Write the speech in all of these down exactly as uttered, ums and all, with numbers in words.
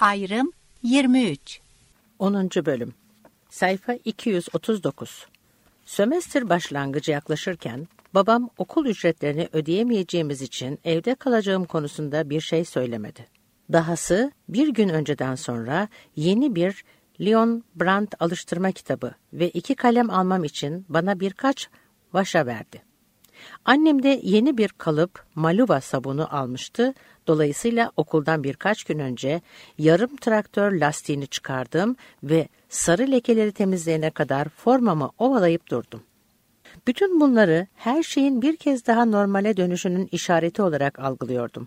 Ayrım yirmi üç. onuncu Bölüm. Sayfa iki yüz otuz dokuz. Sömestr başlangıcı yaklaşırken babam okul ücretlerini ödeyemeyeceğimiz için evde kalacağım konusunda bir şey söylemedi. Dahası bir gün önceden sonra yeni bir Leon Brandt alıştırma kitabı ve iki kalem almam için bana birkaç vaşa verdi. Annem de yeni bir kalıp Maluva sabunu almıştı. Dolayısıyla okuldan birkaç gün önce yarım traktör lastiğini çıkardım ve sarı lekeleri temizleyene kadar formamı ovalayıp durdum. Bütün bunları her şeyin bir kez daha normale dönüşünün işareti olarak algılıyordum.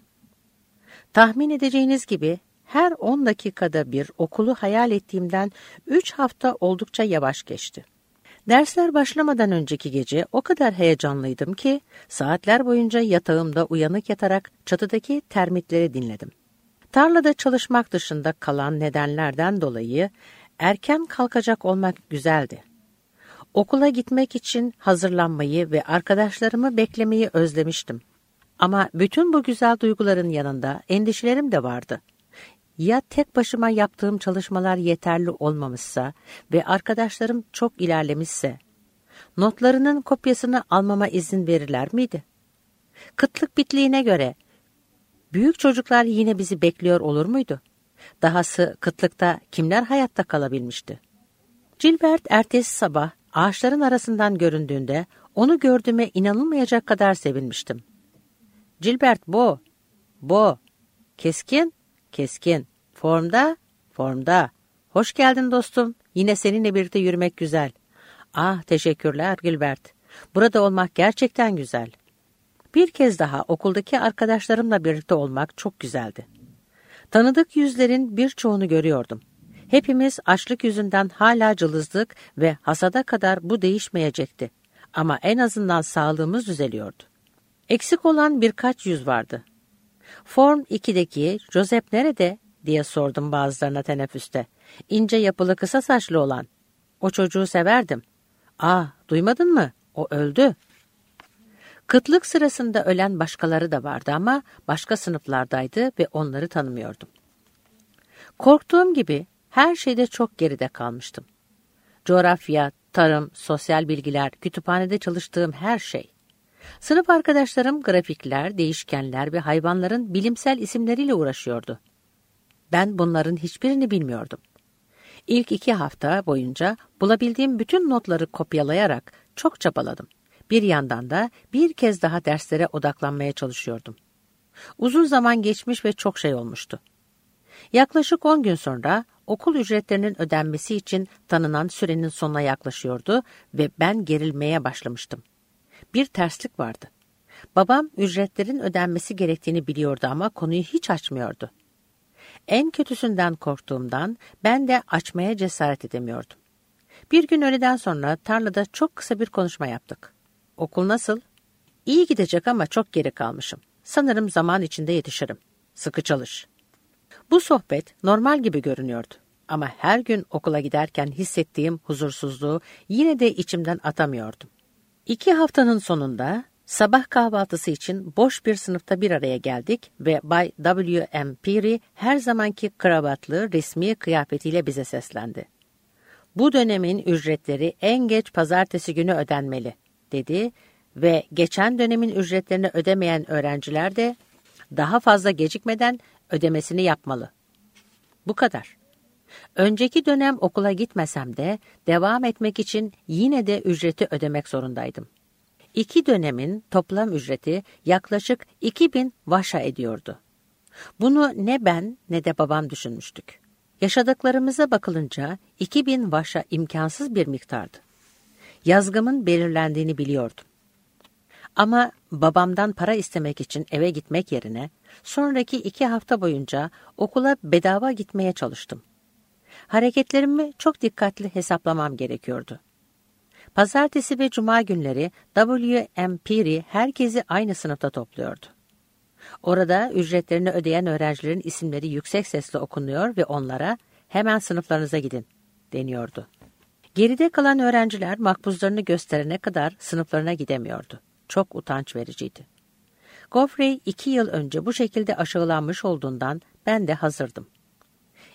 Tahmin edeceğiniz gibi her on dakikada bir okulu hayal ettiğimden üç hafta oldukça yavaş geçti. Dersler başlamadan önceki gece o kadar heyecanlıydım ki saatler boyunca yatağımda uyanık yatarak çatıdaki termitleri dinledim. Tarlada çalışmak dışında kalan nedenlerden dolayı erken kalkacak olmak güzeldi. Okula gitmek için hazırlanmayı ve arkadaşlarımı beklemeyi özlemiştim. Ama bütün bu güzel duyguların yanında endişelerim de vardı. Ya tek başıma yaptığım çalışmalar yeterli olmamışsa ve arkadaşlarım çok ilerlemişse, notlarının kopyasını almama izin verirler miydi? Kıtlık bitliğine göre, büyük çocuklar yine bizi bekliyor olur muydu? Dahası kıtlıkta kimler hayatta kalabilmişti? Gilbert ertesi sabah ağaçların arasından göründüğünde onu gördüğüme inanılmayacak kadar sevinmiştim. Gilbert, Bo, Bo, keskin, keskin, formda, formda. Hoş geldin dostum, yine seninle birlikte yürümek güzel. Ah, teşekkürler Gilbert, burada olmak gerçekten güzel. Bir kez daha okuldaki arkadaşlarımla birlikte olmak çok güzeldi. Tanıdık yüzlerin birçoğunu görüyordum. Hepimiz açlık yüzünden hala cılızdık ve hasada kadar bu değişmeyecekti. Ama en azından sağlığımız düzeliyordu. Eksik olan birkaç yüz vardı. Form ikideki Joseph nerede diye sordum bazılarına teneffüste. İnce yapılı kısa saçlı olan. O çocuğu severdim. Ah, duymadın mı? O öldü. Kıtlık sırasında ölen başkaları da vardı ama başka sınıflardaydı ve onları tanımıyordum. Korktuğum gibi her şeyde çok geride kalmıştım. Coğrafya, tarım, sosyal bilgiler, kütüphanede çalıştığım her şey. Sınıf arkadaşlarım grafikler, değişkenler ve hayvanların bilimsel isimleriyle uğraşıyordu. Ben bunların hiçbirini bilmiyordum. İlk iki hafta boyunca bulabildiğim bütün notları kopyalayarak çok çabaladım. Bir yandan da bir kez daha derslere odaklanmaya çalışıyordum. Uzun zaman geçmiş ve çok şey olmuştu. Yaklaşık on gün sonra okul ücretlerinin ödenmesi için tanınan sürenin sonuna yaklaşıyordu ve ben gerilmeye başlamıştım. Bir terslik vardı. Babam ücretlerin ödenmesi gerektiğini biliyordu ama konuyu hiç açmıyordu. En kötüsünden korktuğumdan ben de açmaya cesaret edemiyordum. Bir gün öğleden sonra tarlada çok kısa bir konuşma yaptık. Okul nasıl? İyi gidecek ama çok geri kalmışım. Sanırım zaman içinde yetişirim. Sıkı çalış. Bu sohbet normal gibi görünüyordu. Ama her gün okula giderken hissettiğim huzursuzluğu yine de içimden atamıyordum. İki haftanın sonunda sabah kahvaltısı için boş bir sınıfta bir araya geldik ve Bay W M Peary her zamanki kravatlı resmi kıyafetiyle bize seslendi. Bu dönemin ücretleri en geç pazartesi günü ödenmeli, dedi ve geçen dönemin ücretlerini ödemeyen öğrenciler de daha fazla gecikmeden ödemesini yapmalı. Bu kadar. Önceki dönem okula gitmesem de devam etmek için yine de ücreti ödemek zorundaydım. İki dönemin toplam ücreti yaklaşık iki bin vaşa ediyordu. Bunu ne ben ne de babam düşünmüştük. Yaşadıklarımıza bakılınca iki bin vaşa imkansız bir miktardı. Yazgımın belirlendiğini biliyordum. Ama babamdan para istemek için eve gitmek yerine sonraki iki hafta boyunca okula bedava gitmeye çalıştım. Hareketlerimi çok dikkatli hesaplamam gerekiyordu. Pazartesi ve cuma günleri W M Peary herkesi aynı sınıfta topluyordu. Orada ücretlerini ödeyen öğrencilerin isimleri yüksek sesle okunuyor ve onlara hemen sınıflarınıza gidin deniyordu. Geride kalan öğrenciler makbuzlarını gösterene kadar sınıflarına gidemiyordu. Çok utanç vericiydi. Godfrey iki yıl önce bu şekilde aşağılanmış olduğundan ben de hazırdım.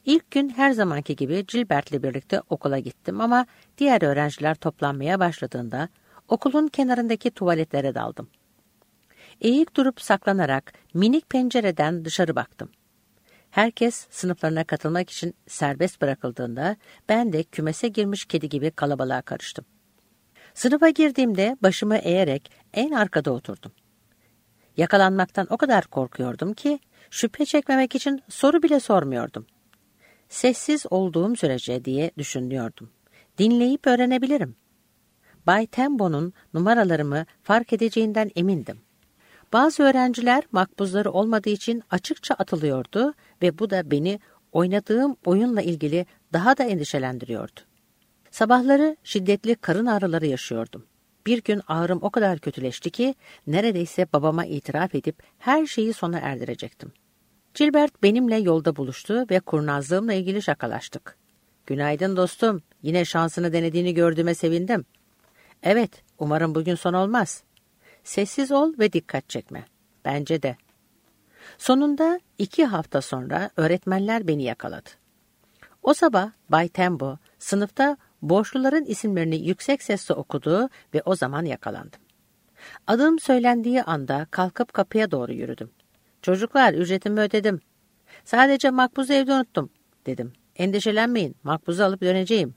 İlk gün her zamanki gibi Gilbert'le birlikte okula gittim ama diğer öğrenciler toplanmaya başladığında okulun kenarındaki tuvaletlere daldım. Eğik durup saklanarak minik pencereden dışarı baktım. Herkes sınıflarına katılmak için serbest bırakıldığında ben de kümese girmiş kedi gibi kalabalığa karıştım. Sınıfa girdiğimde başımı eğerek en arkada oturdum. Yakalanmaktan o kadar korkuyordum ki şüphe çekmemek için soru bile sormuyordum. Sessiz olduğum sürece diye düşünüyordum. Dinleyip öğrenebilirim. Bay Tembo'nun numaralarımı fark edeceğinden emindim. Bazı öğrenciler makbuzları olmadığı için açıkça atılıyordu ve bu da beni oynadığım oyunla ilgili daha da endişelendiriyordu. Sabahları şiddetli karın ağrıları yaşıyordum. Bir gün ağrım o kadar kötüleşti ki neredeyse babama itiraf edip her şeyi sona erdirecektim. Gilbert benimle yolda buluştu ve kurnazlığımla ilgili şakalaştık. "Günaydın dostum, yine şansını denediğini gördüğüme sevindim." "Evet, umarım bugün son olmaz." "Sessiz ol ve dikkat çekme." "Bence de." Sonunda iki hafta sonra öğretmenler beni yakaladı. O sabah Bay Tembo sınıfta borçluların isimlerini yüksek sesle okudu ve o zaman yakalandım. Adım söylendiği anda kalkıp kapıya doğru yürüdüm. "Çocuklar, ücretimi ödedim. Sadece makbuzu evde unuttum," dedim. "Endişelenmeyin, makbuzu alıp döneceğim."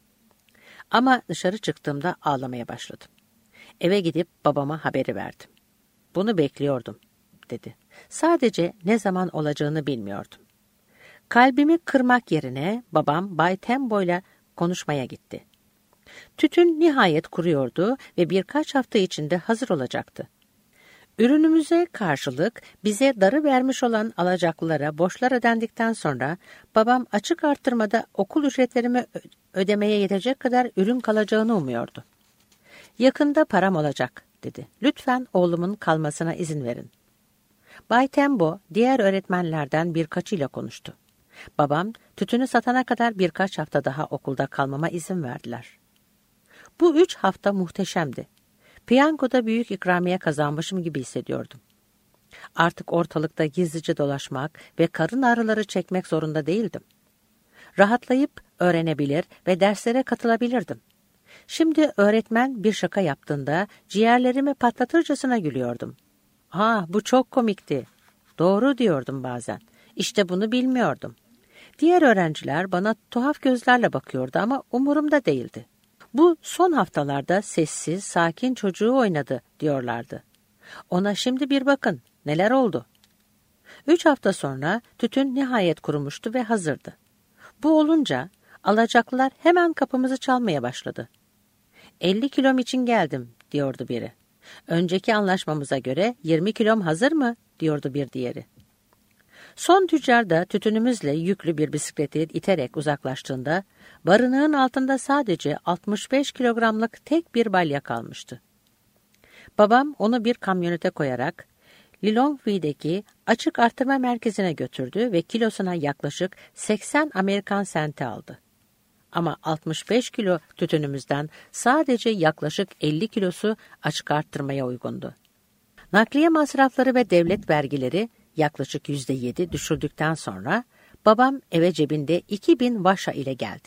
Ama dışarı çıktığımda ağlamaya başladım. Eve gidip babama haberi verdim. "Bunu bekliyordum," dedi. "Sadece ne zaman olacağını bilmiyordum." Kalbimi kırmak yerine babam Bay Tembo'yla konuşmaya gitti. Tütün nihayet kuruyordu ve birkaç hafta içinde hazır olacaktı. Ürünümüze karşılık bize darı vermiş olan alacaklılara borçlar ödendikten sonra babam açık arttırmada okul ücretlerimi ödemeye yetecek kadar ürün kalacağını umuyordu. "Yakında param olacak," dedi. "Lütfen oğlumun kalmasına izin verin." Bay Tembo diğer öğretmenlerden birkaçıyla konuştu. Babam tütünü satana kadar birkaç hafta daha okulda kalmama izin verdiler. Bu üç hafta muhteşemdi. Piyangoda büyük ikramiye kazanmışım gibi hissediyordum. Artık ortalıkta gizlice dolaşmak ve karın ağrıları çekmek zorunda değildim. Rahatlayıp öğrenebilir ve derslere katılabilirdim. Şimdi öğretmen bir şaka yaptığında ciğerlerimi patlatırcasına gülüyordum. "Ha, bu çok komikti." "Doğru," diyordum bazen. "İşte bunu bilmiyordum." Diğer öğrenciler bana tuhaf gözlerle bakıyordu ama umurumda değildi. "Bu son haftalarda sessiz, sakin çocuğu oynadı," diyorlardı. "Ona şimdi bir bakın, neler oldu?" Üç hafta sonra tütün nihayet kurumuştu ve hazırdı. Bu olunca alacaklılar hemen kapımızı çalmaya başladı. "elli kilom için geldim," diyordu biri. "Önceki anlaşmamıza göre yirmi kilom hazır mı?" diyordu bir diğeri. Son tüccar da tütünümüzle yüklü bir bisikleti iterek uzaklaştığında barınağın altında sadece altmış beş kilogramlık tek bir balya kalmıştı. Babam onu bir kamyonete koyarak Lilongwe'deki açık artırma merkezine götürdü ve kilosuna yaklaşık seksen Amerikan senti aldı. Ama altmış beş kilo tütünümüzden sadece yaklaşık elli kilosu açık arttırmaya uygundu. Nakliye masrafları ve devlet vergileri yaklaşık yüzde yedi düşürdükten sonra babam eve cebinde iki bin vaşa ile geldi.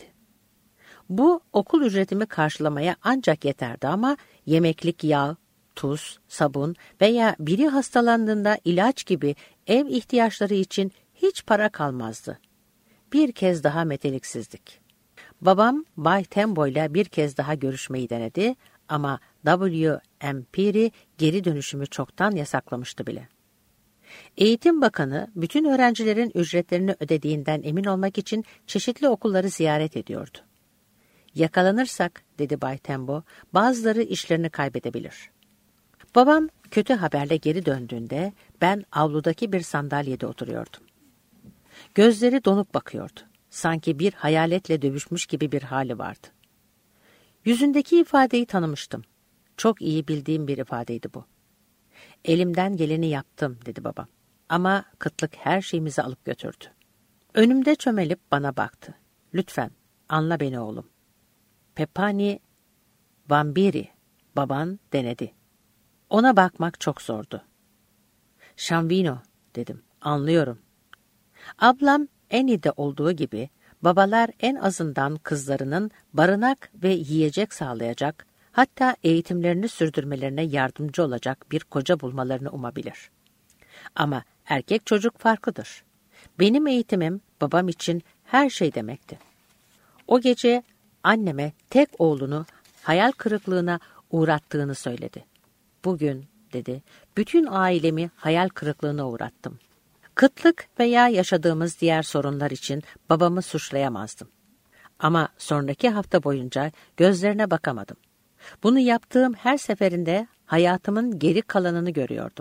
Bu okul ücretimi karşılamaya ancak yeterdi ama yemeklik yağ, tuz, sabun veya biri hastalandığında ilaç gibi ev ihtiyaçları için hiç para kalmazdı. Bir kez daha meteliksizdik. Babam Bay Tembo ile bir kez daha görüşmeyi denedi ama W M Peary geri dönüşümü çoktan yasaklamıştı bile. Eğitim Bakanı bütün öğrencilerin ücretlerini ödediğinden emin olmak için çeşitli okulları ziyaret ediyordu. "Yakalanırsak," dedi Bay Tembo, "bazıları işlerini kaybedebilir." Babam kötü haberle geri döndüğünde ben avludaki bir sandalyede oturuyordum. Gözleri donuk bakıyordu. Sanki bir hayaletle dövüşmüş gibi bir hali vardı. Yüzündeki ifadeyi tanımıştım. Çok iyi bildiğim bir ifadeydi bu. "Elimden geleni yaptım," dedi babam. "Ama kıtlık her şeyimizi alıp götürdü." Önümde çömelip bana baktı. "Lütfen, anla beni oğlum." "Pepani Vambiri," baban denedi. Ona bakmak çok zordu. "Şambino," dedim. "Anlıyorum." Ablam Enni'de olduğu gibi babalar en azından kızlarının barınak ve yiyecek sağlayacak, hatta eğitimlerini sürdürmelerine yardımcı olacak bir koca bulmalarını umabilir. Ama erkek çocuk farklıdır. Benim eğitimim babam için her şey demekti. O gece anneme tek oğlunu hayal kırıklığına uğrattığını söyledi. Bugün, dedi, bütün ailemi hayal kırıklığına uğrattım. Kıtlık veya yaşadığımız diğer sorunlar için babamı suçlayamazdım. Ama sonraki hafta boyunca gözlerine bakamadım. Bunu yaptığım her seferinde hayatımın geri kalanını görüyordum.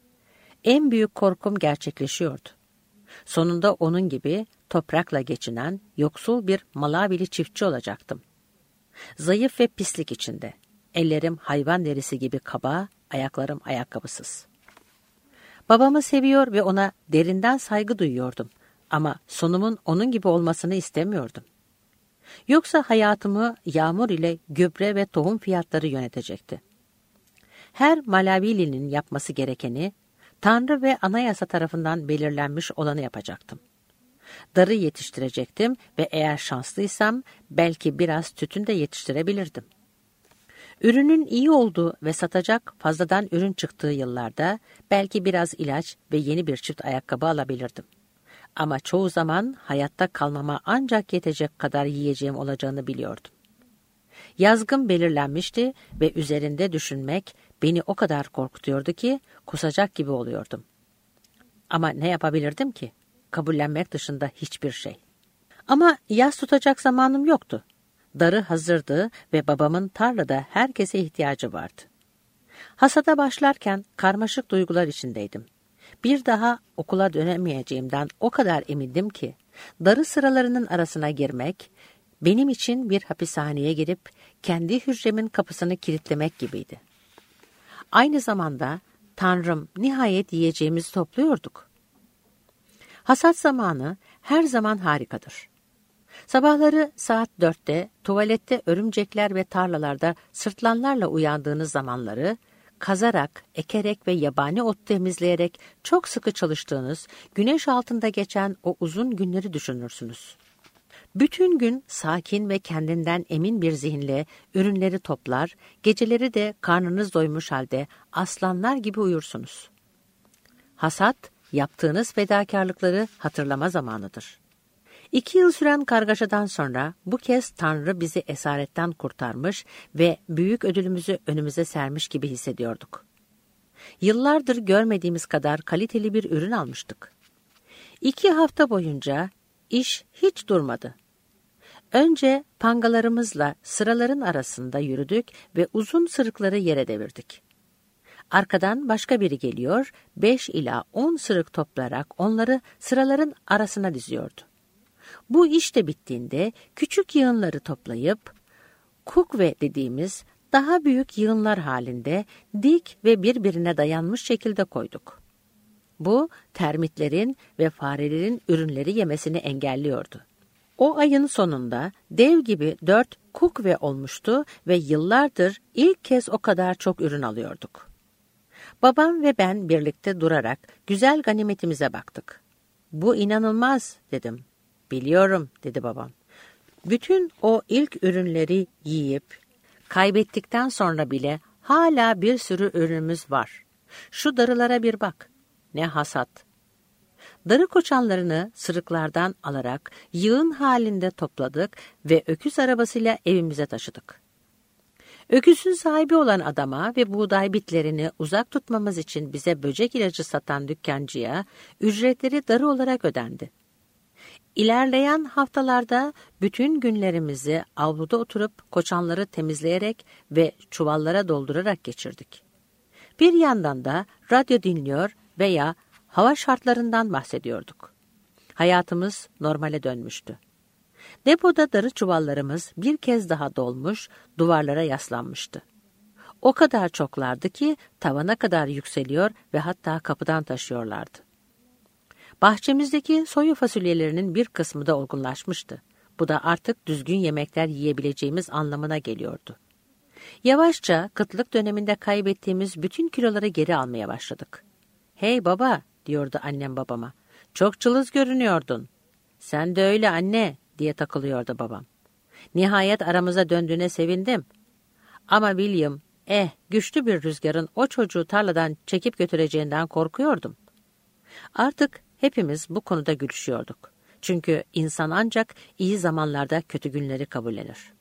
En büyük korkum gerçekleşiyordu. Sonunda onun gibi toprakla geçinen yoksul bir Malavili çiftçi olacaktım. Zayıf ve pislik içinde, ellerim hayvan derisi gibi kaba, ayaklarım ayakkabısız. Babamı seviyor ve ona derinden saygı duyuyordum ama sonumun onun gibi olmasını istemiyordum. Yoksa hayatımı yağmur ile gübre ve tohum fiyatları yönetecekti. Her Malavili'nin yapması gerekeni, Tanrı ve anayasa tarafından belirlenmiş olanı yapacaktım. Darı yetiştirecektim ve eğer şanslıysam belki biraz tütün de yetiştirebilirdim. Ürünün iyi olduğu ve satacak fazladan ürün çıktığı yıllarda belki biraz ilaç ve yeni bir çift ayakkabı alabilirdim. Ama çoğu zaman hayatta kalmama ancak yetecek kadar yiyeceğim olacağını biliyordum. Yazgım belirlenmişti ve üzerinde düşünmek beni o kadar korkutuyordu ki kusacak gibi oluyordum. Ama ne yapabilirdim ki? Kabullenmek dışında hiçbir şey. Ama yas tutacak zamanım yoktu. Darı hazırdı ve babamın tarlada herkese ihtiyacı vardı. Hasada başlarken karmaşık duygular içindeydim. Bir daha okula dönemeyeceğimden o kadar emindim ki, darı sıralarının arasına girmek, benim için bir hapishaneye girip kendi hücremin kapısını kilitlemek gibiydi. Aynı zamanda, Tanrım, nihayet yiyeceğimizi topluyorduk. Hasat zamanı her zaman harikadır. Sabahları saat dörtte tuvalette örümcekler ve tarlalarda sırtlanlarla uyandığınız zamanları, kazarak, ekerek ve yabani ot temizleyerek çok sıkı çalıştığınız, güneş altında geçen o uzun günleri düşünürsünüz. Bütün gün sakin ve kendinden emin bir zihinle ürünleri toplar, geceleri de karnınız doymuş halde aslanlar gibi uyursunuz. Hasat, yaptığınız fedakarlıkları hatırlama zamanıdır. İki yıl süren kargaşadan sonra bu kez Tanrı bizi esaretten kurtarmış ve büyük ödülümüzü önümüze sermiş gibi hissediyorduk. Yıllardır görmediğimiz kadar kaliteli bir ürün almıştık. İki hafta boyunca iş hiç durmadı. Önce pangalarımızla sıraların arasında yürüdük ve uzun sırıkları yere devirdik. Arkadan başka biri geliyor, beş ila on sırık toplayarak onları sıraların arasına diziyordu. Bu iş de bittiğinde küçük yığınları toplayıp, kukve dediğimiz daha büyük yığınlar halinde dik ve birbirine dayanmış şekilde koyduk. Bu, termitlerin ve farelerin ürünleri yemesini engelliyordu. O ayın sonunda dev gibi dört kukve olmuştu ve yıllardır ilk kez o kadar çok ürün alıyorduk. Babam ve ben birlikte durarak güzel ganimetimize baktık. Bu inanılmaz, dedim. Biliyorum, dedi babam. Bütün o ilk ürünleri yiyip kaybettikten sonra bile hala bir sürü ürünümüz var. Şu darılara bir bak. Ne hasat. Darı koçanlarını sırıklardan alarak yığın halinde topladık ve öküz arabasıyla evimize taşıdık. Öküzün sahibi olan adama ve buğday bitlerini uzak tutmamız için bize böcek ilacı satan dükkancıya ücretleri darı olarak ödendi. İlerleyen haftalarda bütün günlerimizi avluda oturup koçanları temizleyerek ve çuvallara doldurarak geçirdik. Bir yandan da radyo dinliyor veya hava şartlarından bahsediyorduk. Hayatımız normale dönmüştü. Depoda darı çuvallarımız bir kez daha dolmuş, duvarlara yaslanmıştı. O kadar çoklardı ki tavana kadar yükseliyor ve hatta kapıdan taşıyorlardı. Bahçemizdeki soya fasulyelerinin bir kısmı da olgunlaşmıştı. Bu da artık düzgün yemekler yiyebileceğimiz anlamına geliyordu. Yavaşça kıtlık döneminde kaybettiğimiz bütün kiloları geri almaya başladık. "Hey baba," diyordu annem babama, "çok cılız görünüyordun." Sen de öyle anne diye takılıyordu babam. Nihayet aramıza döndüğüne sevindim. Ama William, eh güçlü bir rüzgarın o çocuğu tarladan çekip götüreceğinden korkuyordum. Artık hepimiz bu konuda gülüşüyorduk. Çünkü insan ancak iyi zamanlarda kötü günleri kabullenir.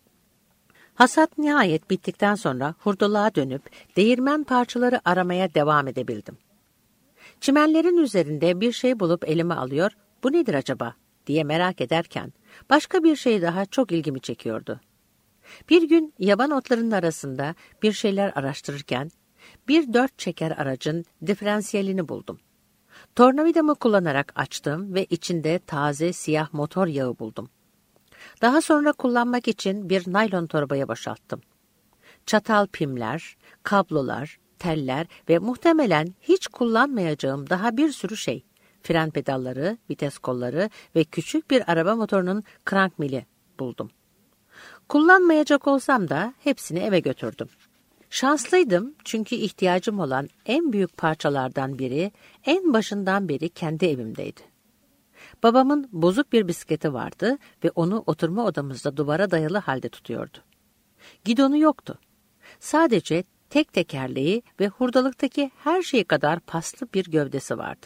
Hasat nihayet bittikten sonra hurdalığa dönüp değirmen parçaları aramaya devam edebildim. Çimenlerin üzerinde bir şey bulup elime alıyor, bu nedir acaba diye merak ederken başka bir şey daha çok ilgimi çekiyordu. Bir gün yaban otlarının arasında bir şeyler araştırırken bir dört çeker aracın diferansiyelini buldum. Tornavidamı kullanarak açtım ve içinde taze siyah motor yağı buldum. Daha sonra kullanmak için bir naylon torbaya boşalttım. Çatal pimler, kablolar, teller ve muhtemelen hiç kullanmayacağım daha bir sürü şey, fren pedalları, vites kolları ve küçük bir araba motorunun crank mili buldum. Kullanmayacak olsam da hepsini eve götürdüm. Şanslıydım çünkü ihtiyacım olan en büyük parçalardan biri en başından beri kendi evimdeydi. Babamın bozuk bir bisikleti vardı ve onu oturma odamızda duvara dayalı halde tutuyordu. Gidonu yoktu. Sadece tek tekerleği ve hurdalıktaki her şey kadar paslı bir gövdesi vardı.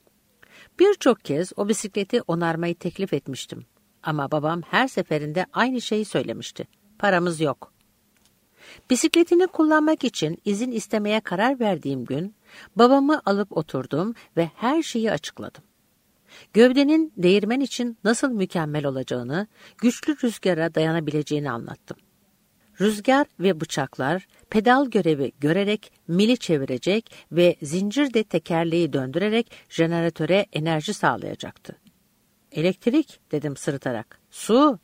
Birçok kez o bisikleti onarmayı teklif etmiştim. Ama babam her seferinde aynı şeyi söylemişti. Paramız yok. Bisikletini kullanmak için izin istemeye karar verdiğim gün, babamı alıp oturdum ve her şeyi açıkladım. Gövdenin değirmen için nasıl mükemmel olacağını, güçlü rüzgara dayanabileceğini anlattım. Rüzgar ve bıçaklar pedal görevi görerek mili çevirecek ve zincirde tekerleği döndürerek jeneratöre enerji sağlayacaktı. Elektrik dedim sırıtarak. Su.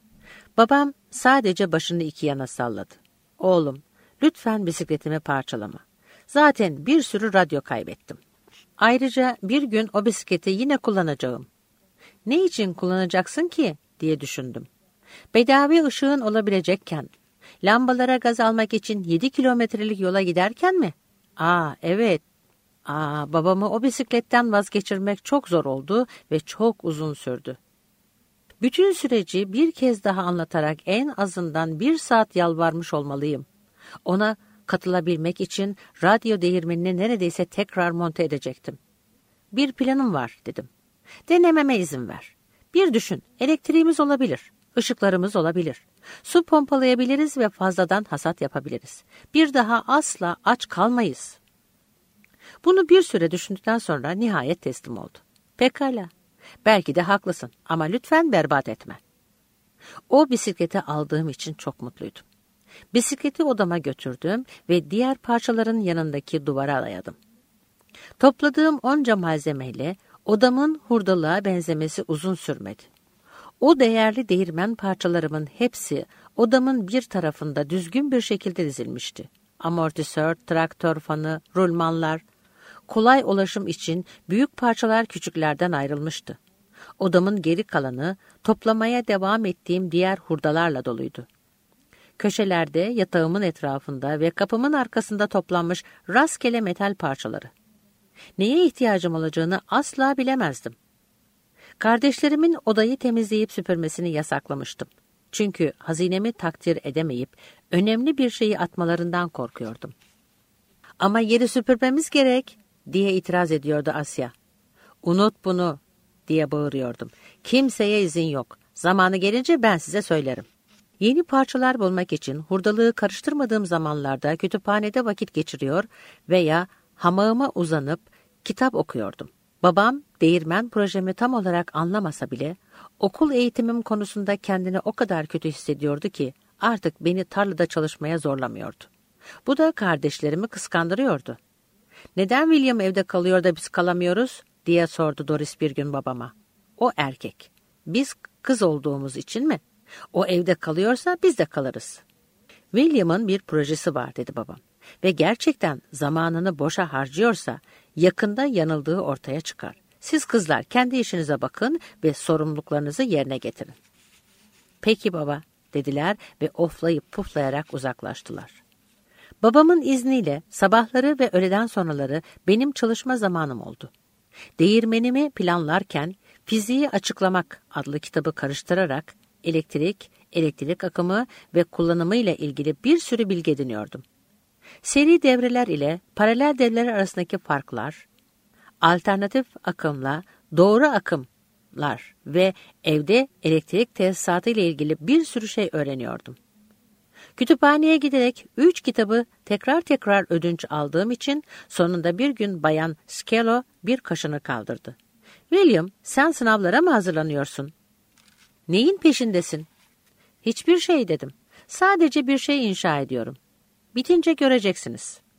Babam sadece başını iki yana salladı. Oğlum, lütfen bisikletimi parçalama. Zaten bir sürü radyo kaybettim. Ayrıca bir gün o bisikleti yine kullanacağım. Ne için kullanacaksın ki diye düşündüm. Bedava ışığın olabilecekken, lambalara gaz almak için yedi kilometrelik yola giderken mi? Aa evet. Aa, babamı o bisikletten vazgeçirmek çok zor oldu ve çok uzun sürdü. Bütün süreci bir kez daha anlatarak en azından bir saat yalvarmış olmalıyım. Ona katılabilmek için radyo değirmenini neredeyse tekrar monte edecektim. Bir planım var dedim. Denememe izin ver. Bir düşün, elektriğimiz olabilir, ışıklarımız olabilir. Su pompalayabiliriz ve fazladan hasat yapabiliriz. Bir daha asla aç kalmayız. Bunu bir süre düşündükten sonra nihayet teslim oldu. Pekala, belki de haklısın ama lütfen berbat etme. O bisikleti aldığım için çok mutluydum. Bisikleti odama götürdüm ve diğer parçaların yanındaki duvara dayadım. Topladığım onca malzemeyle odamın hurdalığa benzemesi uzun sürmedi. O değerli değirmen parçalarımın hepsi odamın bir tarafında düzgün bir şekilde dizilmişti. Amortisör, traktör fanı, rulmanlar. Kolay ulaşım için büyük parçalar küçüklerden ayrılmıştı. Odamın geri kalanı toplamaya devam ettiğim diğer hurdalarla doluydu. Köşelerde yatağımın etrafında ve kapımın arkasında toplanmış rastgele metal parçaları. Neye ihtiyacım olacağını asla bilemezdim. Kardeşlerimin odayı temizleyip süpürmesini yasaklamıştım. Çünkü hazinemi takdir edemeyip önemli bir şeyi atmalarından korkuyordum. Ama yeri süpürmemiz gerek diye itiraz ediyordu Asya. Unut bunu diye bağırıyordum. Kimseye izin yok. Zamanı gelince ben size söylerim. Yeni parçalar bulmak için hurdalığı karıştırmadığım zamanlarda kütüphanede vakit geçiriyor veya hamağıma uzanıp kitap okuyordum. Babam değirmen projemi tam olarak anlamasa bile okul eğitimim konusunda kendini o kadar kötü hissediyordu ki artık beni tarlada çalışmaya zorlamıyordu. Bu da kardeşlerimi kıskandırıyordu. Neden William evde kalıyor da biz kalamıyoruz diye sordu Doris bir gün babama. O erkek. Biz kız olduğumuz için mi? O evde kalıyorsa biz de kalırız. William'ın bir projesi var dedi babam. Ve gerçekten zamanını boşa harcıyorsa yakında yanıldığı ortaya çıkar. Siz kızlar kendi işinize bakın ve sorumluluklarınızı yerine getirin. Peki baba dediler ve oflayıp puflayarak uzaklaştılar. Babamın izniyle sabahları ve öğleden sonraları benim çalışma zamanım oldu. Değirmenimi planlarken Fiziği Açıklamak adlı kitabı karıştırarak elektrik, elektrik akımı ve kullanımı ile ilgili bir sürü bilgi ediniyordum. Seri devreler ile paralel devreler arasındaki farklar, alternatif akımla doğru akımlar ve evde elektrik tesisatı ile ilgili bir sürü şey öğreniyordum. Kütüphaneye giderek üç kitabı tekrar tekrar ödünç aldığım için sonunda bir gün Bayan Skello bir kaşını kaldırdı. "William, sen sınavlara mı hazırlanıyorsun?" "Neyin peşindesin?" "Hiçbir şey," dedim. "Sadece bir şey inşa ediyorum. Bitince göreceksiniz."